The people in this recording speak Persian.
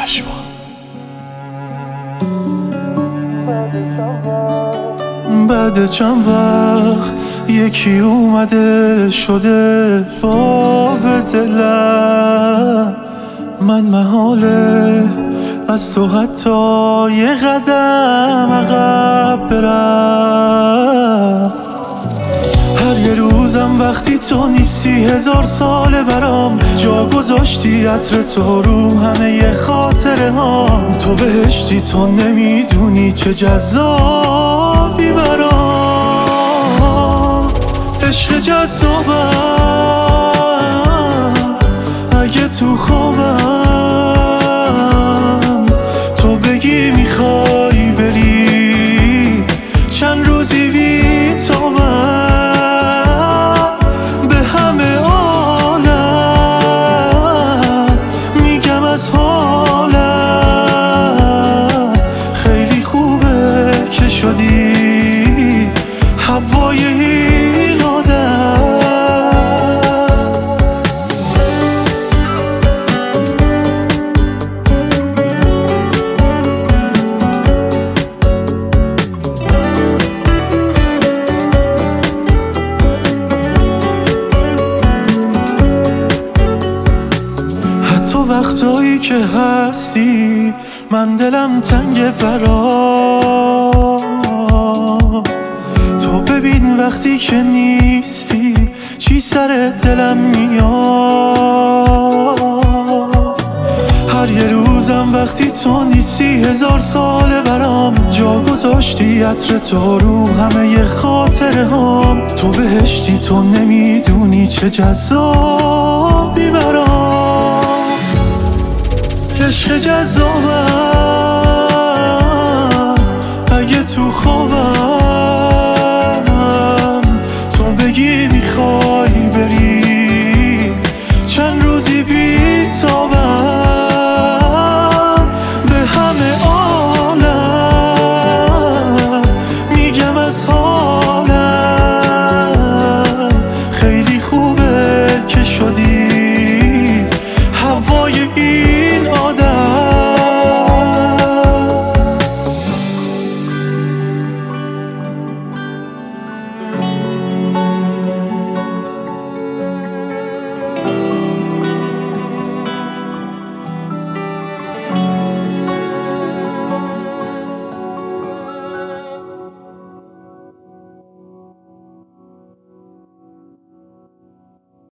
نشوان. بعد چند وقت یکی اومده شده باب دلم، من محاله از تو حتی یه قدم عقب برم. هر یه روزم وقتی تو نیستی 1000 ساله برام، جا گذاشتی عطر تو رو همه ی خاطره هام. تو بهشتی تو نمیدونی چه جذابی برام. عشق جذابم اگه تو خوابم تو بگی میخوای بری، چند روزی بی تابم به همه عالم میگم از حالم. خیلی خوبه که شدی هوای این آدم. تو وقتایی که هستی من دلم تنگ برات. تو ببین وقتی که نیستی چی سر دلم میاد. هر یه روزم وقتی تو نیستی 1000 ساله برام، جا گذاشتی عطر تو رو همه ی خاطره هام. تو بهشتی تو نمیدونی چه جذابی برام. عشق جذابم